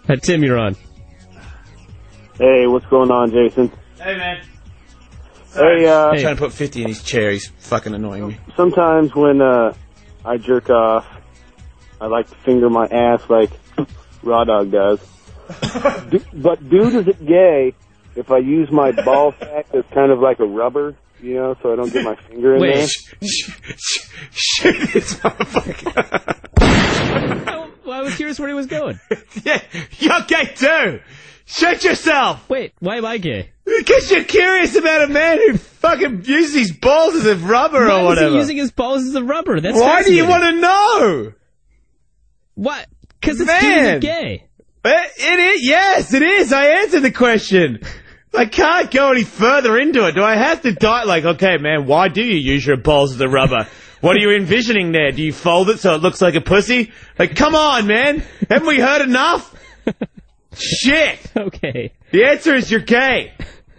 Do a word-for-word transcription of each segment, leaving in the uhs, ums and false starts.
Hi, Tim, you're on. Hey, what's going on, Jason? Hey, man. Hey, uh... I'm trying to put fifty in his chair. He's fucking annoying me. Sometimes when, uh, I jerk off, I like to finger my ass like Raw Dog does. D- but dude, is it gay if I use my ball sack that's kind of like a rubber, you know, so I don't get my finger in Wait. there? Shoot this motherfucker. Well, I was curious where he was going. Yeah, you're gay too. Shoot yourself. Wait, why am I gay? Because you're curious about a man who fucking uses his balls as a rubber Why or whatever. is he using his balls as a rubber? That's Why do you fascinating. want to know? What? Because it's Man. gay. It, it is. Yes, it is. I answered the question. I can't go any further into it. Do I have to die? Like, okay, man, why do you use your balls as a rubber? What are you envisioning there? Do you fold it so it looks like a pussy? Like, come on, man. Haven't we heard enough? Shit. Okay. The answer is you're gay.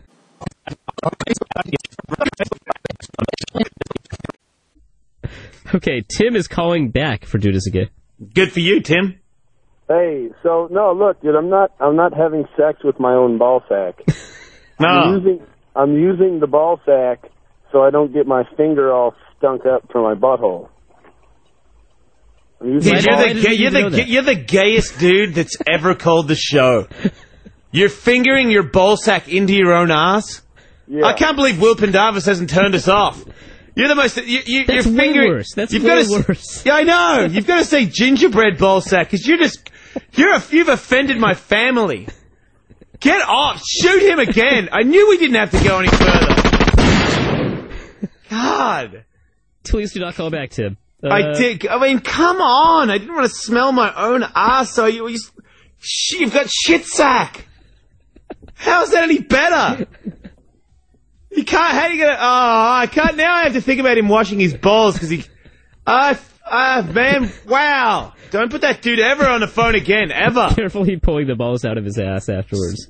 Okay, Tim is calling back for Dude Is a Gay. Good for you, Tim. Hey, so, no, look, dude, I'm not, I'm not having sex with my own ball sack. No. I'm using, I'm using the ball sack so I don't get my finger all stunk up from my butthole. I'm using Dude, the you're, ball- the, gay, you're, the, ga- you're the gayest dude that's ever called the show. You're fingering your ball sack into your own ass? Yeah. I can't believe Will Pendarvis hasn't turned us off. You're the most... You, you, That's you're way fingering, worse. That's you've way got to, worse. Yeah, I know. You've got to say gingerbread ball sack, because you're just... You're a, you've offended my family. Get off. Shoot him again. I knew we didn't have to go any further. God. Please do not call back, Tim. Uh, I did. I mean, come on. I didn't want to smell my own ass. So you, you, sh- you've got shit sack. How is that any better? You can't. How are you gonna? Oh, I can't. Now I have to think about him washing his balls because he. Ah, uh, uh, man. Wow. Don't put that dude ever on the phone again. Ever. Carefully pulling the balls out of his ass afterwards.